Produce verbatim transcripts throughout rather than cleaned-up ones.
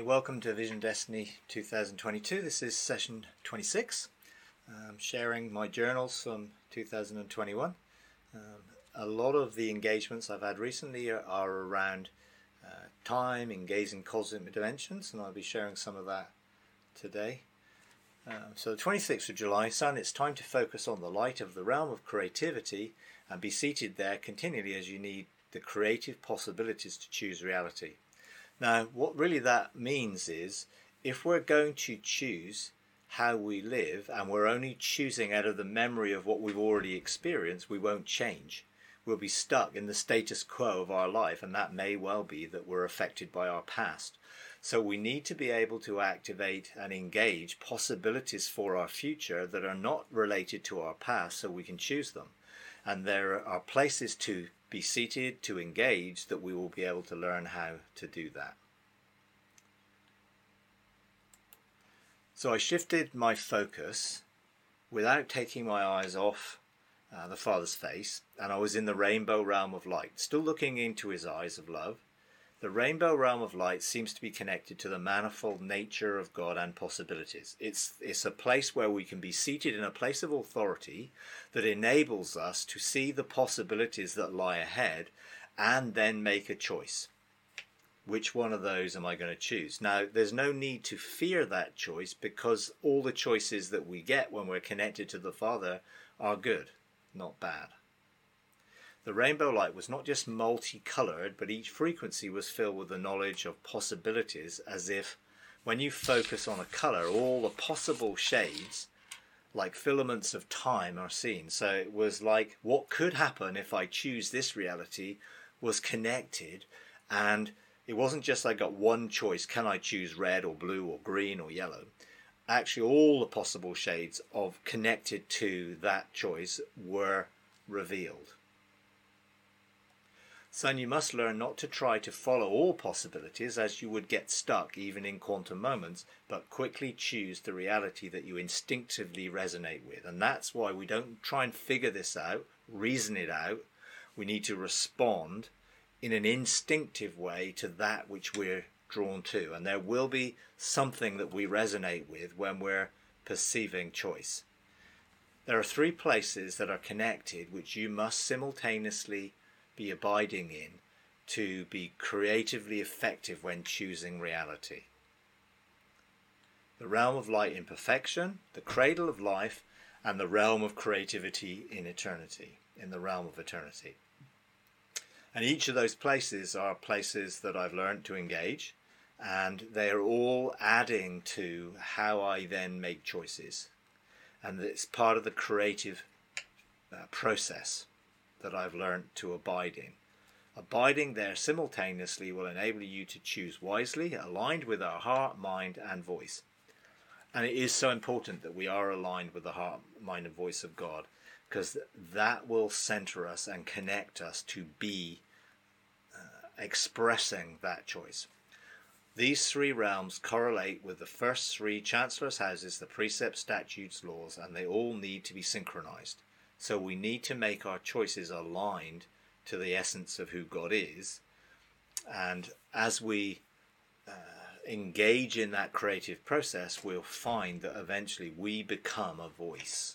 welcome to Vision Destiny two thousand twenty-two. This is session twenty-six. I'm sharing my journals from two thousand twenty-one. Um, a lot of the engagements I've had recently are, are around uh, time, engaging cosmic dimensions, and I'll be sharing some of that today. Um, so the twenty-sixth of July, Sun, it's time to focus on the light of the realm of creativity and be seated there continually as you need the creative possibilities to choose reality. Now, what really that means is, if we're going to choose how we live and we're only choosing out of the memory of what we've already experienced, we won't change. We'll be stuck in the status quo of our life, and that may well be that we're affected by our past. So we need to be able to activate and engage possibilities for our future that are not related to our past, so we can choose them. And there are places to be seated, to engage, that we will be able to learn how to do that. So I shifted my focus without taking my eyes off uh, the Father's face, and I was in the rainbow realm of light, still looking into his eyes of love. The rainbow realm of light seems to be connected to the manifold nature of God and possibilities. It's, it's a place where we can be seated in a place of authority that enables us to see the possibilities that lie ahead and then make a choice. Which one of those am I going to choose? Now, there's no need to fear that choice, because all the choices that we get when we're connected to the Father are good, not bad. The rainbow light was not just multicolored, but each frequency was filled with the knowledge of possibilities, as if when you focus on a color, all the possible shades, like filaments of time, are seen. So it was like, what could happen if I choose this reality was connected, and it wasn't just I got one choice, can I choose red or blue or green or yellow? Actually, all the possible shades of connected to that choice were revealed. Son, you must learn not to try to follow all possibilities, as you would get stuck even in quantum moments, but quickly choose the reality that you instinctively resonate with. And that's why we don't try and figure this out, reason it out. We need to respond in an instinctive way to that which we're drawn to. And there will be something that we resonate with when we're perceiving choice. There are three places that are connected which you must simultaneously be abiding in to be creatively effective when choosing reality. The realm of light in perfection, the cradle of life, and the realm of creativity in eternity, in the realm of eternity. And each of those places are places that I've learned to engage, and they are all adding to how I then make choices. And it's part of the creative uh, process that I've learned to abide in. Abiding there simultaneously will enable you to choose wisely, aligned with our heart, mind, and voice. And it is so important that we are aligned with the heart, mind, and voice of God, because that will center us and connect us to be uh, expressing that choice. These three realms correlate with the first three Chancellor's houses, the precepts, statutes, laws, and they all need to be synchronized. So we need to make our choices aligned to the essence of who God is. And as we uh, engage in that creative process, we'll find that eventually we become a voice.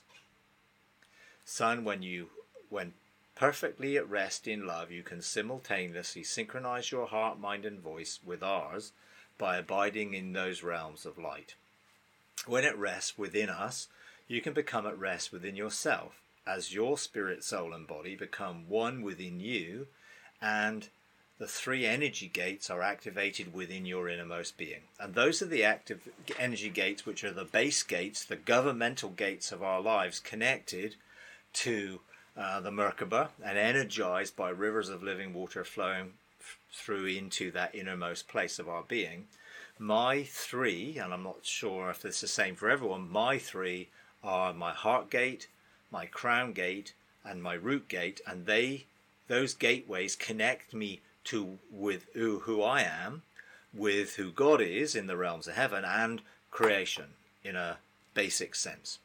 Son, when you, when perfectly at rest in love, you can simultaneously synchronize your heart, mind, and voice with ours by abiding in those realms of light. When at rest within us, you can become at rest within yourself, as your spirit, soul, and body become one within you, and the three energy gates are activated within your innermost being. And those are the active energy gates, which are the base gates, the governmental gates of our lives, connected to uh, the Merkaba and energized by rivers of living water flowing f- through into that innermost place of our being. My three, and I'm not sure if it's the same for everyone, my three are my heart gate, my crown gate, and my root gate, and they, those gateways connect me to with who, who I am, with who God is in the realms of heaven, and creation in a basic sense.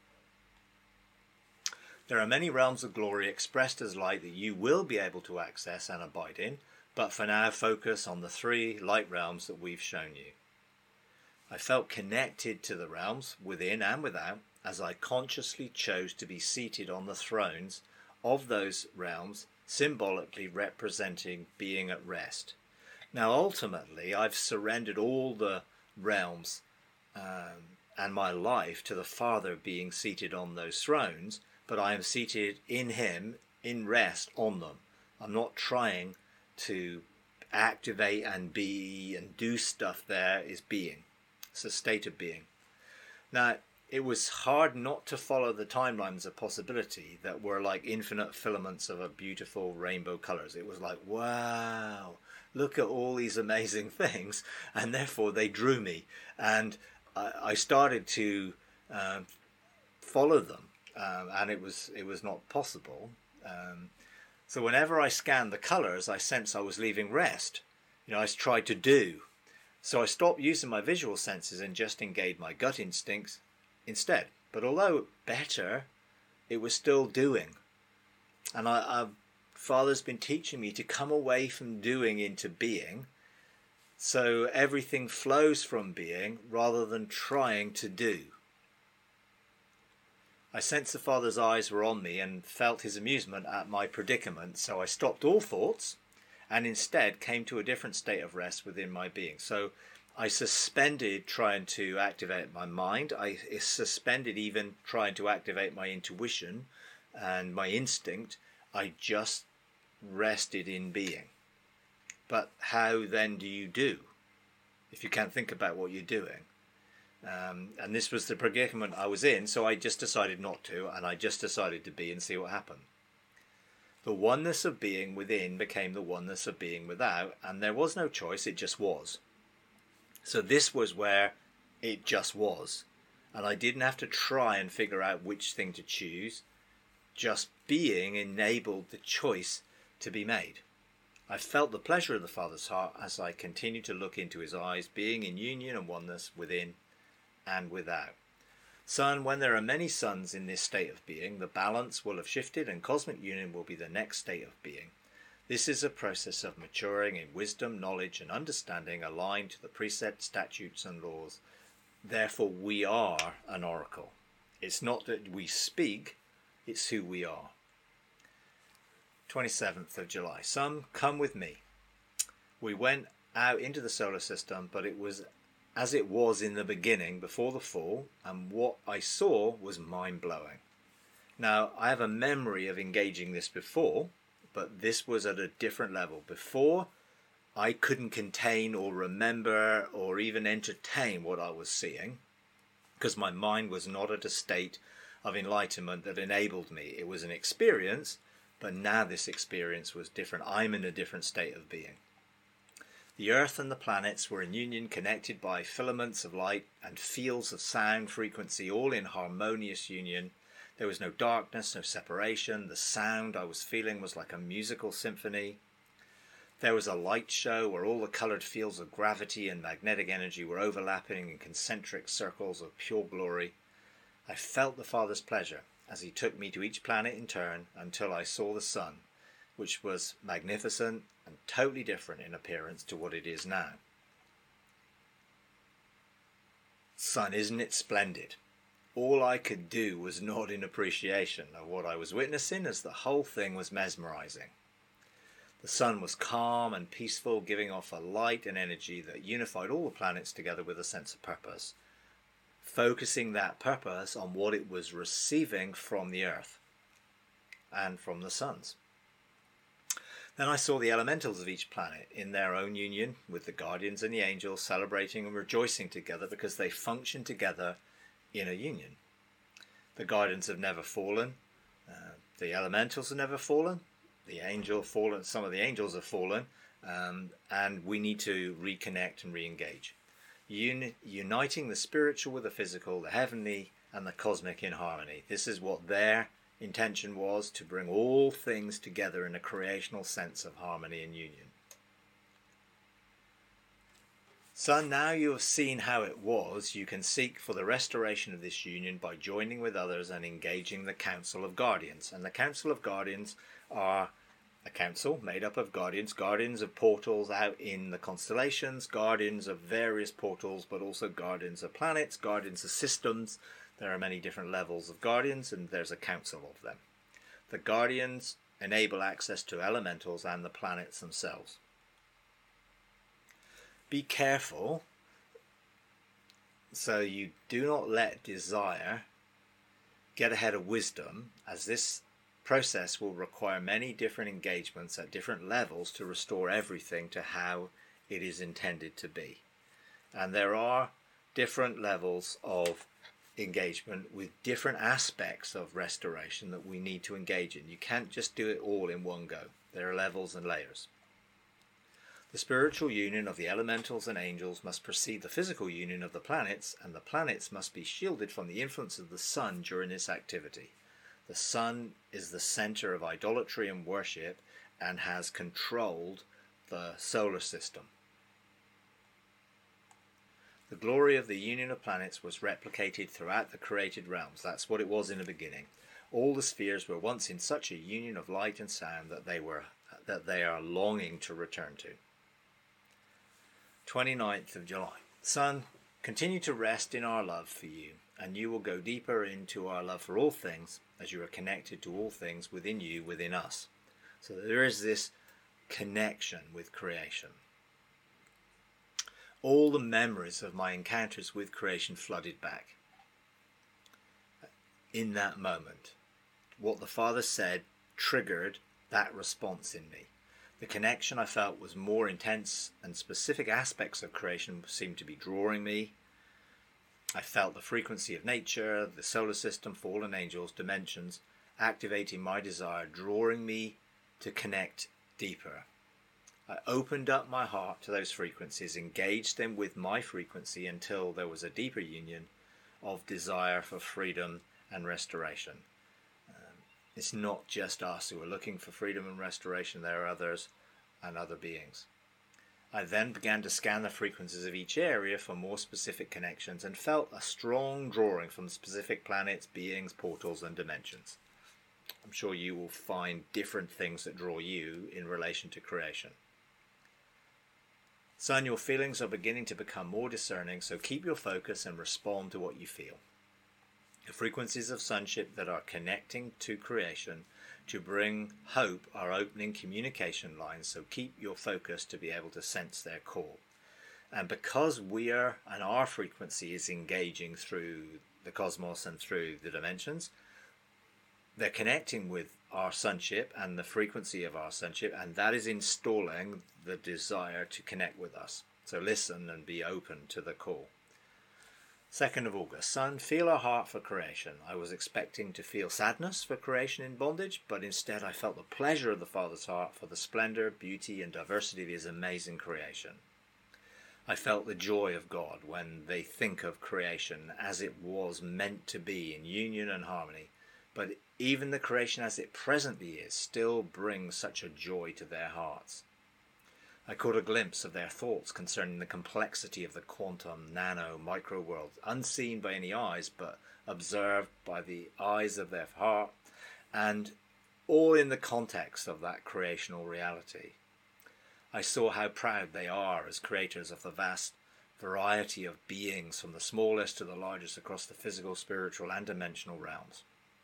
There are many realms of glory expressed as light that you will be able to access and abide in, but for now focus on the three light realms that we've shown you. I felt connected to the realms within and without as I consciously chose to be seated on the thrones of those realms, symbolically representing being at rest. Now ultimately I've surrendered all the realms um, and my life to the Father being seated on those thrones, but I am seated in him in rest on them. I'm not trying to activate and be and do stuff. There is being. It's a state of being. Now, it was hard not to follow the timelines of possibility that were like infinite filaments of a beautiful rainbow colors. It was like, wow, look at all these amazing things. And therefore they drew me. And I, I started to um, follow them. Um, and it was, it was not possible. Um, so whenever I scanned the colors, I sensed I was leaving rest. You know, I tried to do. So I stopped using my visual senses and just engaged my gut instincts instead. But although better, it was still doing. And I, I, Father's been teaching me to come away from doing into being, so everything flows from being rather than trying to do. I sensed the Father's eyes were on me and felt his amusement at my predicament, so I stopped all thoughts and instead came to a different state of rest within my being. So I suspended trying to activate my mind. I suspended even trying to activate my intuition and my instinct. I just rested in being. But how then do you do if you can't think about what you're doing? Um, and this was the predicament I was in, so I just decided not to, and I just decided to be and see what happened. The oneness of being within became the oneness of being without, and there was no choice, it just was. So this was where it just was, and I didn't have to try and figure out which thing to choose. Just being enabled the choice to be made. I felt the pleasure of the Father's heart as I continued to look into his eyes, being in union and oneness within and without. Son, when there are many suns in this state of being, the balance will have shifted and cosmic union will be the next state of being. This is a process of maturing in wisdom, knowledge and understanding aligned to the precepts, statutes and laws. Therefore we are an oracle. It's not that we speak, it's who we are. twenty-seventh of July. Son, come with me. We went out into the solar system, but it was as it was in the beginning before the fall, and what I saw was mind-blowing. Now, I have a memory of engaging this before, but this was at a different level. Before, I couldn't contain or remember or even entertain what I was seeing, because my mind was not at a state of enlightenment that enabled me. It was an experience, but now this experience was different. I'm in a different state of being. The earth and the planets were in union, connected by filaments of light and fields of sound frequency, all in harmonious union. There was no darkness, no separation. The sound I was feeling was like a musical symphony. There was a light show where all the coloured fields of gravity and magnetic energy were overlapping in concentric circles of pure glory. I felt the Father's pleasure as he took me to each planet in turn until I saw the sun, which was magnificent and totally different in appearance to what it is now. Son, isn't it splendid? All I could do was nod in appreciation of what I was witnessing, as the whole thing was mesmerizing. The sun was calm and peaceful, giving off a light and energy that unified all the planets together with a sense of purpose, focusing that purpose on what it was receiving from the earth and from the suns. Then I saw the elementals of each planet in their own union with the guardians and the angels, celebrating and rejoicing together because they function together in a union. The guardians have never fallen, uh, the elementals have never fallen, the angel fallen, some of the angels have fallen, um, and we need to reconnect and re-engage. Uni- uniting the spiritual with the physical, the heavenly and the cosmic in harmony. This is what their intention was, to bring all things together in a creational sense of harmony and union. Son, now you have seen how it was, you can seek for the restoration of this union by joining with others and engaging the Council of Guardians. And the Council of Guardians are a council made up of guardians, guardians of portals out in the constellations, guardians of various portals, but also guardians of planets, guardians of systems. There are many different levels of guardians, and there's a council of them. The guardians enable access to elementals and the planets themselves. Be careful so you do not let desire get ahead of wisdom, as this process will require many different engagements at different levels to restore everything to how it is intended to be. And there are different levels of engagement with different aspects of restoration that we need to engage in. You can't just do it all in one go. There are levels and layers. The spiritual union of the elementals and angels must precede the physical union of the planets, and the planets must be shielded from the influence of the sun during this activity. The sun is the center of idolatry and worship and has controlled the solar system. The glory of the union of planets was replicated throughout the created realms. That's what it was in the beginning. All the spheres were once in such a union of light and sound that they were that they are longing to return to. twenty-ninth of July. Sun, continue to rest in our love for you, and you will go deeper into our love for all things as you are connected to all things within you, within us. So there is this connection with creation. All the memories of my encounters with creation flooded back. In that moment, what the Father said triggered that response in me. The connection I felt was more intense, and specific aspects of creation seemed to be drawing me. I felt the frequency of nature, the solar system, fallen angels, dimensions, activating my desire, drawing me to connect deeper. I opened up my heart to those frequencies, engaged them with my frequency until there was a deeper union of desire for freedom and restoration. Um, it's not just us who are looking for freedom and restoration, there are others and other beings. I then began to scan the frequencies of each area for more specific connections and felt a strong drawing from specific planets, beings, portals, and dimensions. I'm sure you will find different things that draw you in relation to creation. Son, your feelings are beginning to become more discerning, so keep your focus and respond to what you feel. The frequencies of sonship that are connecting to creation to bring hope are opening communication lines, so keep your focus to be able to sense their call. And because we are, and our frequency is engaging through the cosmos and through the dimensions, they're connecting with our sonship and the frequency of our sonship, and that is installing the desire to connect with us. So listen and be open to the call. second of August. Son, feel our heart for creation. I was expecting to feel sadness for creation in bondage, but instead I felt the pleasure of the Father's heart for the splendor, beauty, and diversity of his amazing creation. I felt the joy of God when they think of creation as it was meant to be in union and harmony, but even the creation as it presently is still brings such a joy to their hearts. I caught a glimpse of their thoughts concerning the complexity of the quantum, nano, micro world, unseen by any eyes, but observed by the eyes of their heart, and all in the context of that creational reality. I saw how proud they are as creators of the vast variety of beings, from the smallest to the largest across the physical, spiritual, and dimensional realms.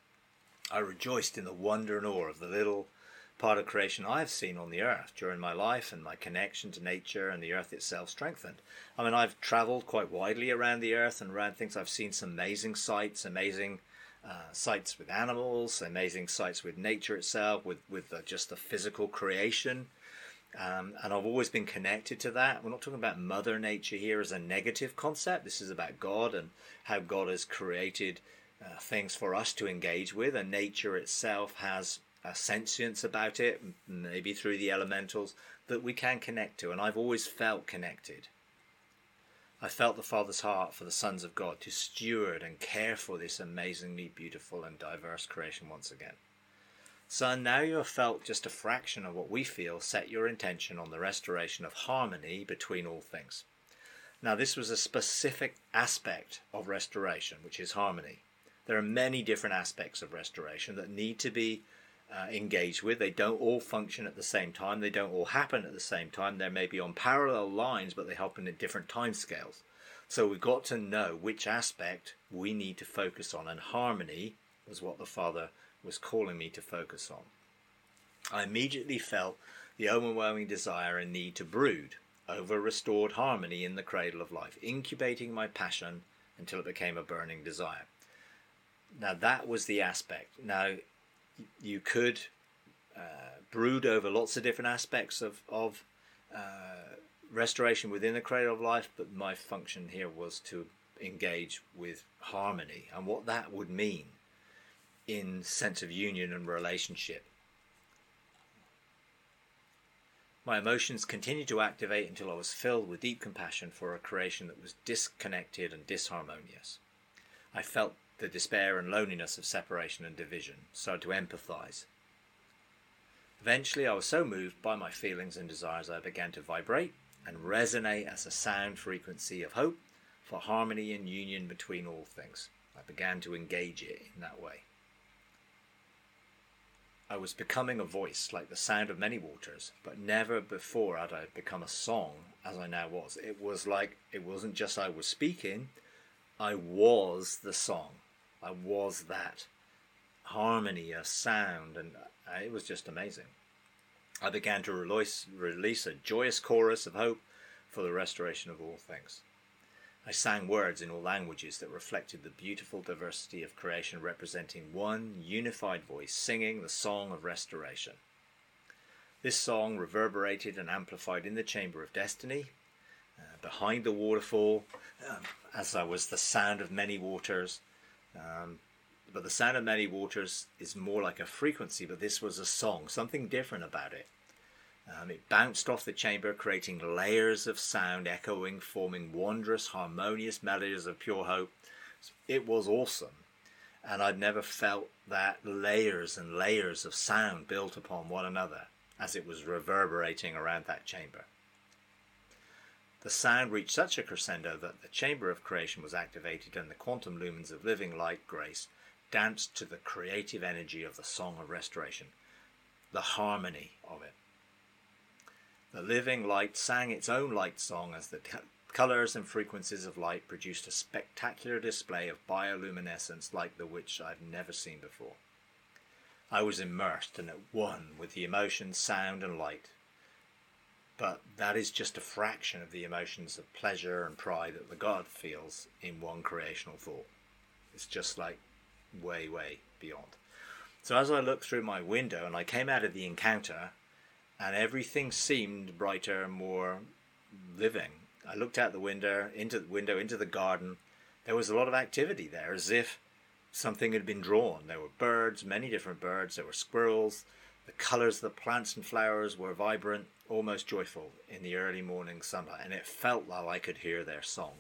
I rejoiced in the wonder and awe of the little part of creation I have seen on the earth during my life, and my connection to nature and the earth itself strengthened. I mean, I've traveled quite widely around the earth and around things. I've seen some amazing sights, amazing uh, sights with animals, amazing sights with nature itself, with, with uh, just the physical creation. Um, and I've always been connected to that. We're not talking about Mother Nature here as a negative concept. This is about God and how God has created uh, things for us to engage with, and nature itself has a sentience about it, maybe through the elementals, that we can connect to. And I've always felt connected. I felt the Father's heart for the sons of God to steward and care for this amazingly beautiful and diverse creation once again. Son, now you have felt just a fraction of what we feel. Set your intention on the restoration of harmony between all things. Now, this was a specific aspect of restoration, which is harmony. There are many different aspects of restoration that need to be uh, engage with. They don't all function at the same time. They don't all happen at the same time. They may be on parallel lines, but they happen at different time scales. So we've got to know which aspect we need to focus on, and harmony was what the Father was calling me to focus on. I immediately felt the overwhelming desire and need to brood over restored harmony in the cradle of life, incubating my passion until it became a burning desire. Now that was the aspect. Now you could uh, brood over lots of different aspects of, of uh, restoration within the cradle of life, but my function here was to engage with harmony and what that would mean in sense of union and relationship. My emotions continued to activate until I was filled with deep compassion for a creation that was disconnected and disharmonious. I felt the despair and loneliness of separation and division, started to empathize. Eventually I was so moved by my feelings and desires I began to vibrate and resonate as a sound frequency of hope for harmony and union between all things. I began to engage it in that way. I was becoming a voice like the sound of many waters, but never before had I become a song as I now was. It was like, it wasn't just I was speaking, I was the song. I was that harmony, a sound, and it was just amazing. I began to release, release a joyous chorus of hope for the restoration of all things. I sang words in all languages that reflected the beautiful diversity of creation, representing one unified voice, singing the song of restoration. This song reverberated and amplified in the chamber of destiny, uh, behind the waterfall, um, as I was the sound of many waters. Um, but the sound of many waters is more like a frequency, but this was a song, something different about it. Um, it bounced off the chamber, creating layers of sound, echoing, forming wondrous, harmonious melodies of pure hope. It was awesome. And I'd never felt that layers and layers of sound built upon one another as it was reverberating around that chamber. The sound reached such a crescendo that the chamber of creation was activated and the quantum lumens of living light grace danced to the creative energy of the song of restoration, the harmony of it. The living light sang its own light song as the t- colours and frequencies of light produced a spectacular display of bioluminescence like the which I've never seen before. I was immersed and at one with the emotions, sound and light. But that is just a fraction of the emotions of pleasure and pride that the God feels in one creational thought. It's just like way, way beyond. So as I looked through my window and I came out of the encounter, and everything seemed brighter and more living. I looked out the window, into the window, into the garden. There was a lot of activity there, as if something had been drawn. There were birds, many different birds. There were squirrels. The colours of the plants and flowers were vibrant, almost joyful in the early morning sunlight, and it felt like I could hear their song.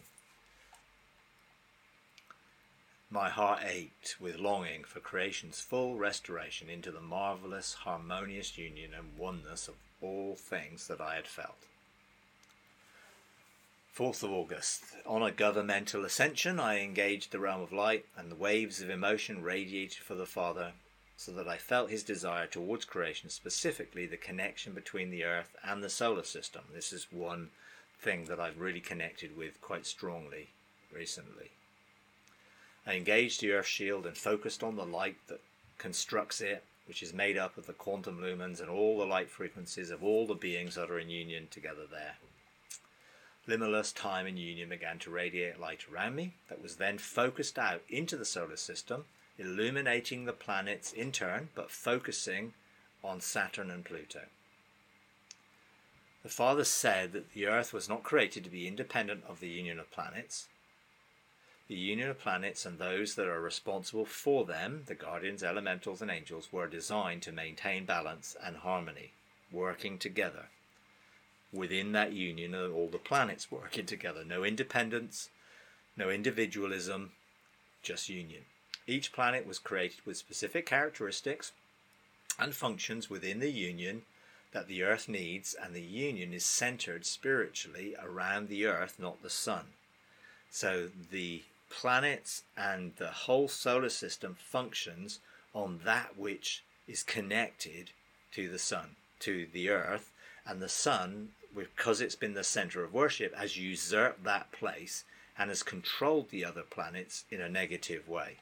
My heart ached with longing for creation's full restoration into the marvellous, harmonious union and oneness of all things that I had felt. fourth of August. On a governmental ascension, I engaged the realm of light, and the waves of emotion radiated for the Father, so that I felt his desire towards creation, specifically the connection between the Earth and the solar system. This is one thing that I've really connected with quite strongly recently. I engaged the Earth shield and focused on the light that constructs it, which is made up of the quantum lumens and all the light frequencies of all the beings that are in union together there. Limitless time and union began to radiate light around me that was then focused out into the solar system, illuminating the planets in turn, but focusing on Saturn and Pluto. The Father said that the Earth was not created to be independent of the union of planets. The union of planets and those that are responsible for them, the guardians, elementals and angels, were designed to maintain balance and harmony, working together. Within that union are all the planets working together. No independence, no individualism, just union. Each planet was created with specific characteristics and functions within the union that the Earth needs, and the union is centered spiritually around the Earth, not the Sun. So the planets and the whole solar system functions on that which is connected to the sun, to the earth, and the sun, because it's been the center of worship, has usurped that place and has controlled the other planets in a negative way.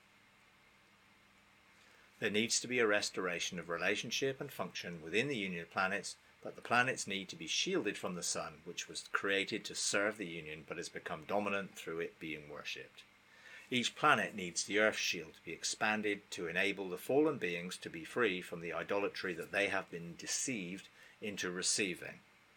There needs to be a restoration of relationship and function within the union of planets, but the planets need to be shielded from the sun, which was created to serve the union but has become dominant through it being worshipped. Each planet needs the earth shield to be expanded to enable the fallen beings to be free from the idolatry that they have been deceived into receiving.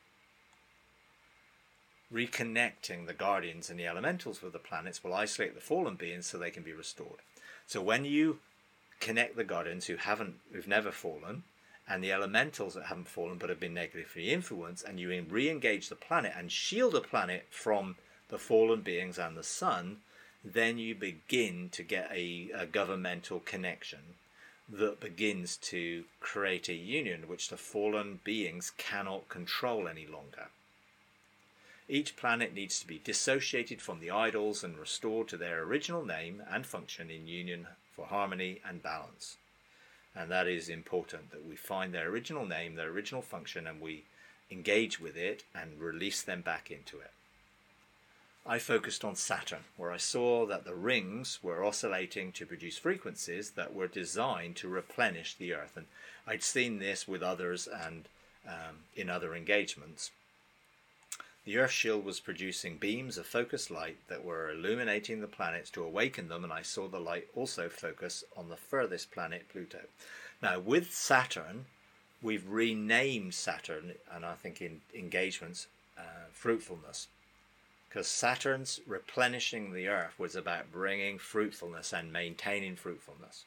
Reconnecting the guardians and the elementals with the planets will isolate the fallen beings so they can be restored. So when you connect the guardians who haven't, who've never fallen, and the elementals that haven't fallen but have been negatively influenced, and you re-engage the planet and shield the planet from the fallen beings and the sun, then you begin to get a, a governmental connection that begins to create a union which the fallen beings cannot control any longer. Each planet needs to be dissociated from the idols and restored to their original name and function in union for harmony and balance. And that is important, that we find their original name, their original function, and we engage with it and release them back into it. I focused on Saturn, where I saw that the rings were oscillating to produce frequencies that were designed to replenish the Earth. And I'd seen this with others and um, in other engagements. The Earth shield was producing beams of focused light that were illuminating the planets to awaken them, and I saw the light also focus on the furthest planet, Pluto. Now, with Saturn, we've renamed Saturn, and I think in engagements, uh, fruitfulness. Because Saturn's replenishing the Earth was about bringing fruitfulness and maintaining fruitfulness.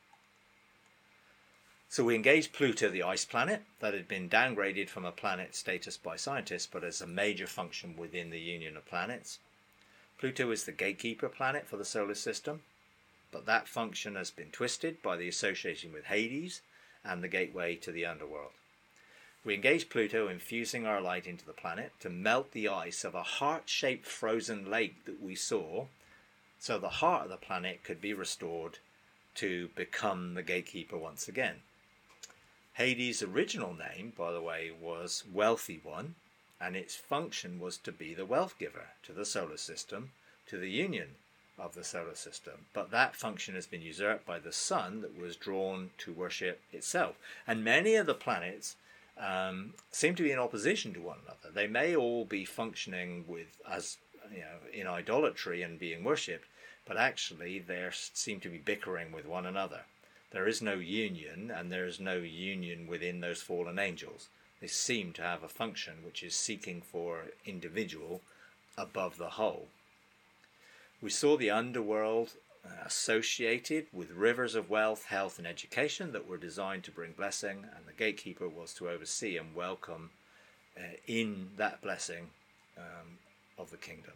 So we engaged Pluto, the ice planet, that had been downgraded from a planet status by scientists, but as a major function within the union of planets. Pluto is the gatekeeper planet for the solar system, but that function has been twisted by the association with Hades and the gateway to the underworld. We engaged Pluto, infusing our light into the planet to melt the ice of a heart-shaped frozen lake that we saw, so the heart of the planet could be restored to become the gatekeeper once again. Hades' original name, by the way, was Wealthy One, and its function was to be the wealth giver to the solar system, to the union of the solar system. But that function has been usurped by the sun that was drawn to worship itself. And many of the planets um, seem to be in opposition to one another. They may all be functioning with as you know in idolatry and being worshipped, but actually they seem to be bickering with one another. There is no union, and there is no union within those fallen angels. They seem to have a function which is seeking for individual above the whole. We saw the underworld uh, associated with rivers of wealth, health, and education that were designed to bring blessing, and the gatekeeper was to oversee and welcome uh, in that blessing um, of the kingdom.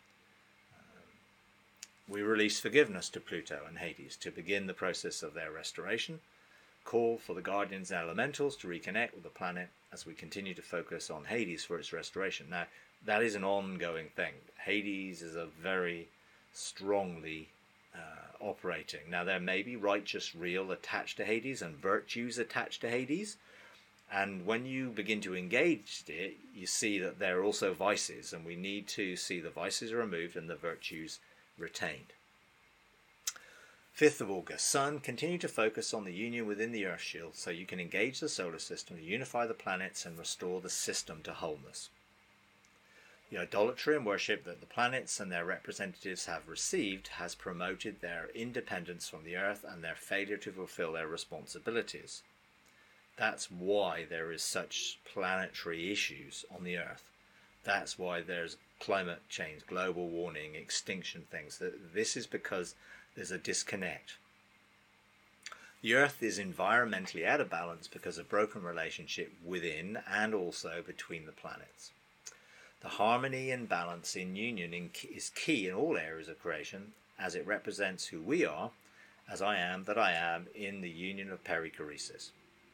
We release forgiveness to Pluto and Hades to begin the process of their restoration, call for the guardians and elementals to reconnect with the planet as we continue to focus on Hades for its restoration. Now, that is an ongoing thing. Hades is a very strongly uh, operating. Now, there may be righteous real attached to Hades and virtues attached to Hades, and when you begin to engage it, you see that there are also vices, and we need to see the vices removed and the virtues retained. fifth of August, Sun, continue to focus on the union within the Earth shield so you can engage the solar system to unify the planets and restore the system to wholeness. The idolatry and worship that the planets and their representatives have received has promoted their independence from the Earth and their failure to fulfill their responsibilities. That's why there is such planetary issues on the Earth. That's why there's climate change, global warming, extinction things. This is because there's a disconnect. The Earth is environmentally out of balance because of broken relationship within and also between the planets. The harmony and balance in union is key in all areas of creation, as it represents who we are, as I am that I am, in the union of perichoresis.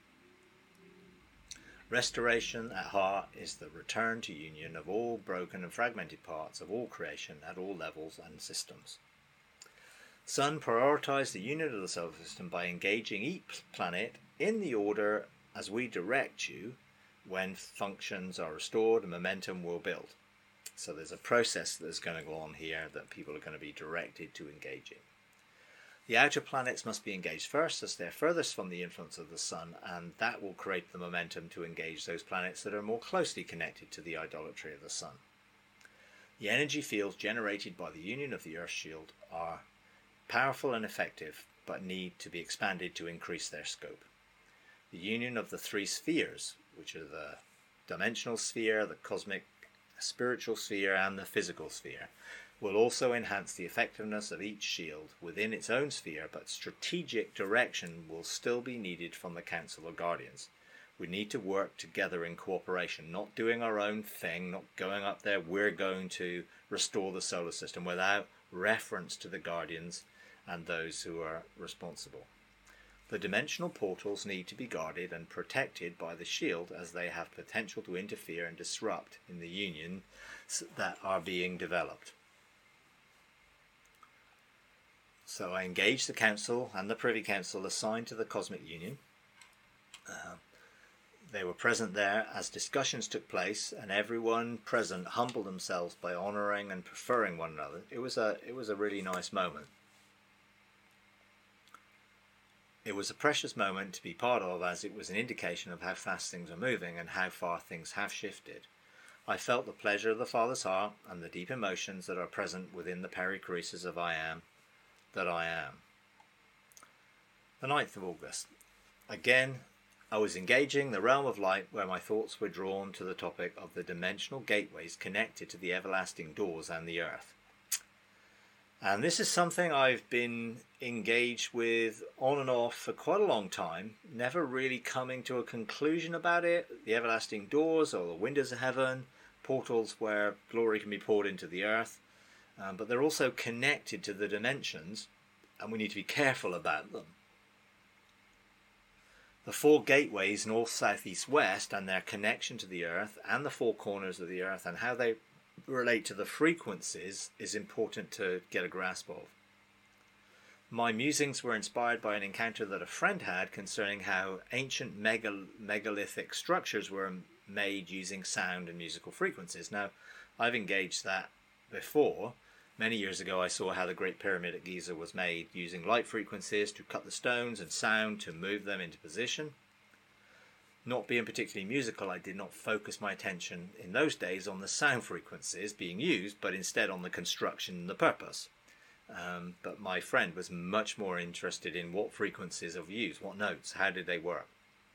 Restoration at heart is the return to union of all broken and fragmented parts of all creation at all levels and systems. Sun prioritized the unit of the solar system by engaging each planet in the order as we direct you. When functions are restored, momentum will build. So there's a process that's going to go on here that people are going to be directed to engage in. The outer planets must be engaged first, as they're furthest from the influence of the Sun, and that will create the momentum to engage those planets that are more closely connected to the idolatry of the Sun. The energy fields generated by the union of the Earth shield are powerful and effective, but need to be expanded to increase their scope. The union of the three spheres, which are the dimensional sphere, the cosmic spiritual sphere, and the physical sphere, will also enhance the effectiveness of each shield within its own sphere, but strategic direction will still be needed from the Council of Guardians. We need to work together in cooperation, not doing our own thing, not going up there, we're going to restore the solar system, without reference to the Guardians and those who are responsible. The dimensional portals need to be guarded and protected by the shield, as they have potential to interfere and disrupt in the unions that are being developed. So I engaged the Council and the Privy Council assigned to the Cosmic Union. Uh, they were present there as discussions took place, and everyone present humbled themselves by honouring and preferring one another. It was a, it was a really nice moment. It was a precious moment to be part of, as it was an indication of how fast things are moving and how far things have shifted. I felt the pleasure of the Father's heart and the deep emotions that are present within the perichoresis of I Am, that I am. The ninth of August. Again, I was engaging the realm of light, where my thoughts were drawn to the topic of the dimensional gateways connected to the everlasting doors and the earth. And this is something I've been engaged with on and off for quite a long time, never really coming to a conclusion about it. The everlasting doors, or the windows of heaven, portals where glory can be poured into the earth. Um, but they're also connected to the dimensions, and we need to be careful about them. The four gateways, north, south, east, west, and their connection to the earth and the four corners of the earth and how they relate to the frequencies is important to get a grasp of. My musings were inspired by an encounter that a friend had concerning how ancient megal- megalithic structures were made using sound and musical frequencies. Now, I've engaged that before. Many years ago, I saw how the Great Pyramid at Giza was made using light frequencies to cut the stones and sound to move them into position. Not being particularly musical, I did not focus my attention in those days on the sound frequencies being used, but instead on the construction and the purpose. Um, but my friend was much more interested in what frequencies of use, what notes, how did they work.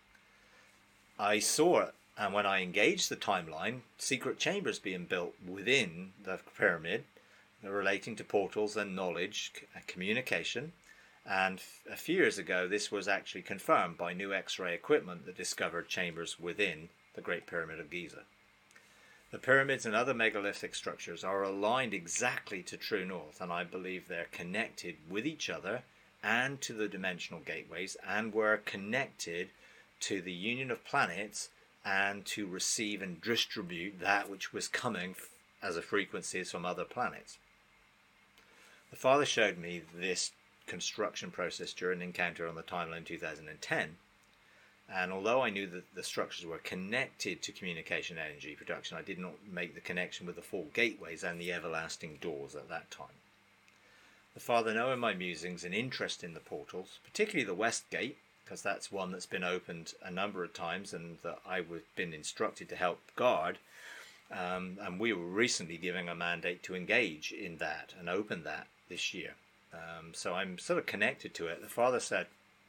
I saw it, and when I engaged the timeline, secret chambers being built within the pyramid, relating to portals and knowledge, communication, and a few years ago this was actually confirmed by new X-ray equipment that discovered chambers within the Great Pyramid of Giza. The pyramids and other megalithic structures are aligned exactly to true north, and I believe they're connected with each other and to the dimensional gateways, and were connected to the union of planets and to receive and distribute that which was coming as a frequencies from other planets. The Father showed me this construction process during an encounter on the timeline in two thousand ten, and although I knew that the structures were connected to communication energy production, I did not make the connection with the four gateways and the everlasting doors at that time. The Father, knowing my musings and interest in the portals, particularly the West Gate, because that's one that's been opened a number of times and that I've been instructed to help guard, um, and we were recently given a mandate to engage in that and open that this year. Um, so I'm sort of connected to it. The Father said,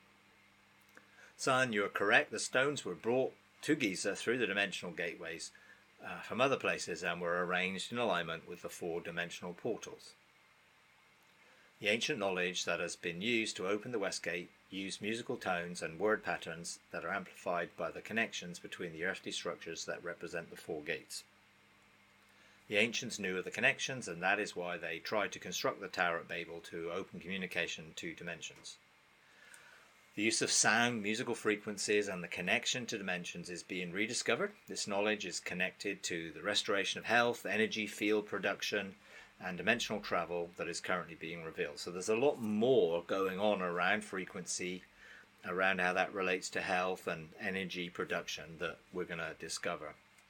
"Son, you are correct. The stones were brought to Giza through the dimensional gateways uh, from other places and were arranged in alignment with the four dimensional portals. The ancient knowledge that has been used to open the West Gate used musical tones and word patterns that are amplified by the connections between the earthly structures that represent the four gates. The ancients knew of the connections, and that is why they tried to construct the Tower at Babel to open communication to dimensions. The use of sound, musical frequencies, and the connection to dimensions is being rediscovered. This knowledge is connected to the restoration of health, energy, field production, and dimensional travel that is currently being revealed. So there's a lot more going on around frequency, around how that relates to health and energy production that we're going to discover.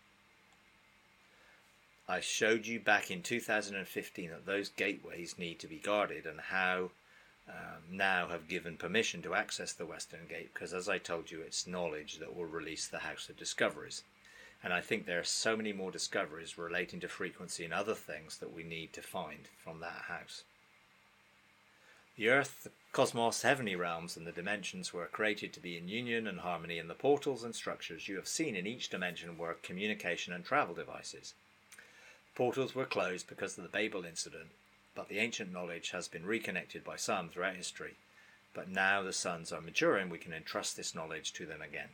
I showed you back in two thousand fifteen that those gateways need to be guarded, and how um, now have given permission to access the Western Gate, because as I told you, it's knowledge that will release the House of Discoveries. And I think there are so many more discoveries relating to frequency and other things that we need to find from that house. The earth, the cosmos, heavenly realms and the dimensions were created to be in union and harmony, and the portals and structures you have seen in each dimension were communication and travel devices. Portals were closed because of the Babel incident, but the ancient knowledge has been reconnected by some throughout history. But now the sons are mature and we can entrust this knowledge to them again.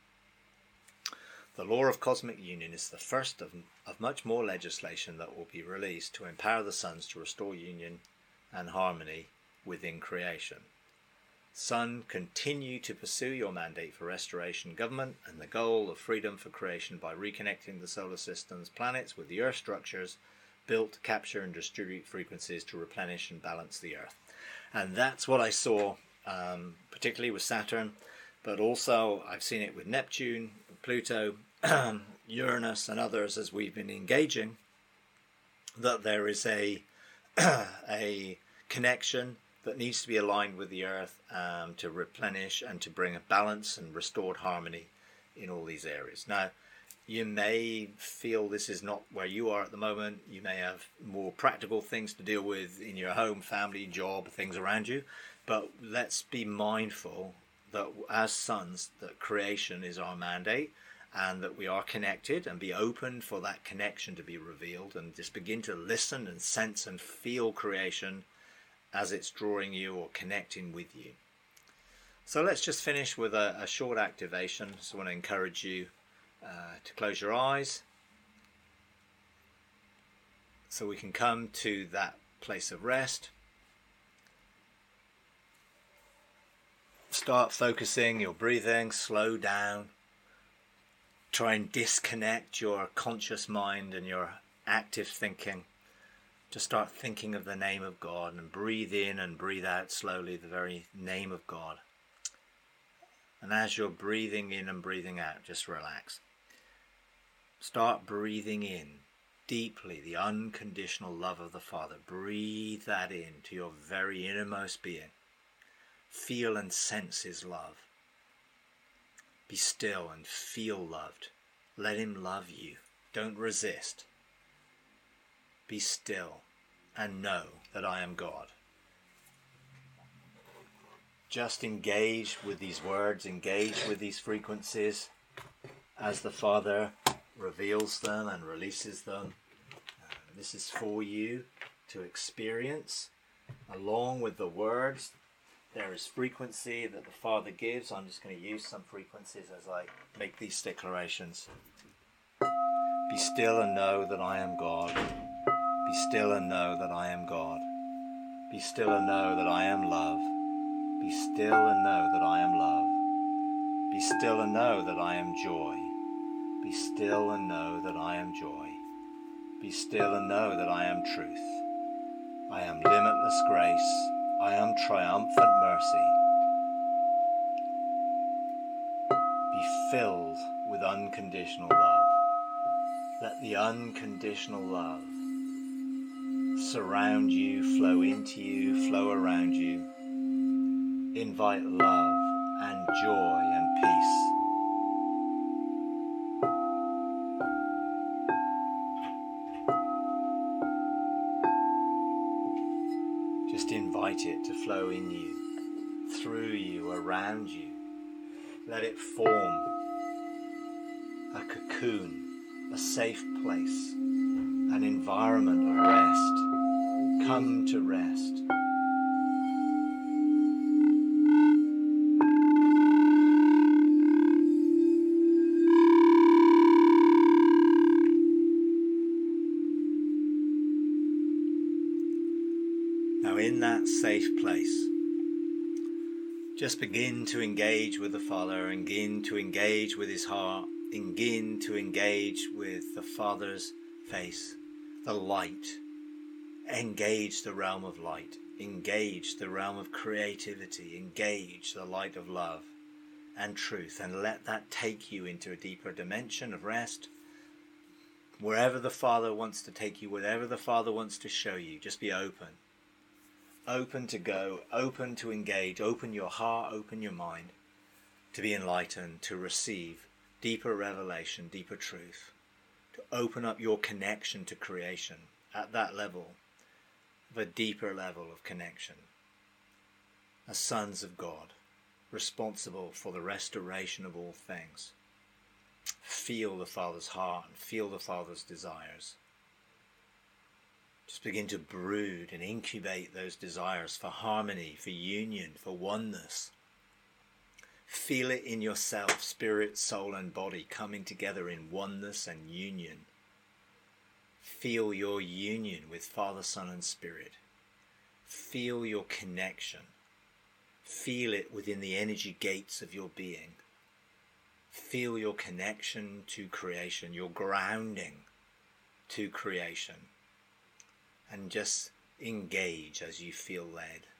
The law of cosmic union is the first of, of much more legislation that will be released to empower the sons to restore union and harmony within creation. Son, continue to pursue your mandate for restoration government and the goal of freedom for creation by reconnecting the solar system's planets with the earth structures built to capture and distribute frequencies to replenish and balance the earth. And that's what I saw, um, particularly with Saturn, but also I've seen it with Neptune, Pluto, Uranus and others as we've been engaging, that there is a a connection that needs to be aligned with the earth um, to replenish and to bring a balance and restored harmony in all these areas. Now, you may feel this is not where you are at the moment. You may have more practical things to deal with in your home, family, job, things around you. But let's be mindful that as sons, that creation is our mandate, and that we are connected, and be open for that connection to be revealed, and just begin to listen and sense and feel creation as it's drawing you or connecting with you. So let's just finish with a, a short activation. So I want to encourage you uh, to close your eyes so we can come to that place of rest. Start focusing your breathing, slow down. Try and disconnect your conscious mind and your active thinking. Just start thinking of the name of God and breathe in and breathe out slowly the very name of God. And as you're breathing in and breathing out, just relax. Start breathing in deeply the unconditional love of the Father. Breathe that in to your very innermost being. Feel and sense His love. Be still and feel loved. Let Him love you. Don't resist. Be still and know that I am God. Just engage with these words, engage with these frequencies as the Father reveals them and releases them. Uh, this is for you to experience along with the words. There is frequency that the Father gives. I'm just going to use some frequencies as I make these declarations. Be still and know that I am God. Be still and know that I am God. Be still and know that I am love. Be still and know that I am love. Be still and know that I am joy. Be still and know that I am joy. Be still and know that I am truth. I am limitless grace. I am triumphant mercy. Be filled with unconditional love. Let the unconditional love surround you, flow into you, flow around you. Invite love and joy and peace. Just invite it to flow in you, through you, around you. Let it form a cocoon, a safe place, an environment of rest. Come to rest. Now, in that safe place, just begin to engage with the Father, and begin to engage with His heart, begin to engage with the Father's face, the light, Engage the realm of light. Engage the realm of creativity. Engage the light of love and truth, and let that take you into a deeper dimension of rest. Wherever the Father wants to take you, whatever the Father wants to show you, just be open. Open to go, open to engage, open your heart, open your mind to be enlightened, to receive deeper revelation, deeper truth, to open up your connection to creation at that level, of a deeper level of connection, as sons of God, responsible for the restoration of all things. Feel the Father's heart and feel the Father's desires. Just begin to brood and incubate those desires for harmony, for union, for oneness. Feel it in yourself, spirit, soul and body coming together in oneness and union. Feel your union with Father, Son and Spirit. Feel your connection. Feel it within the energy gates of your being. Feel your connection to creation, your grounding to creation. And just engage as you feel led.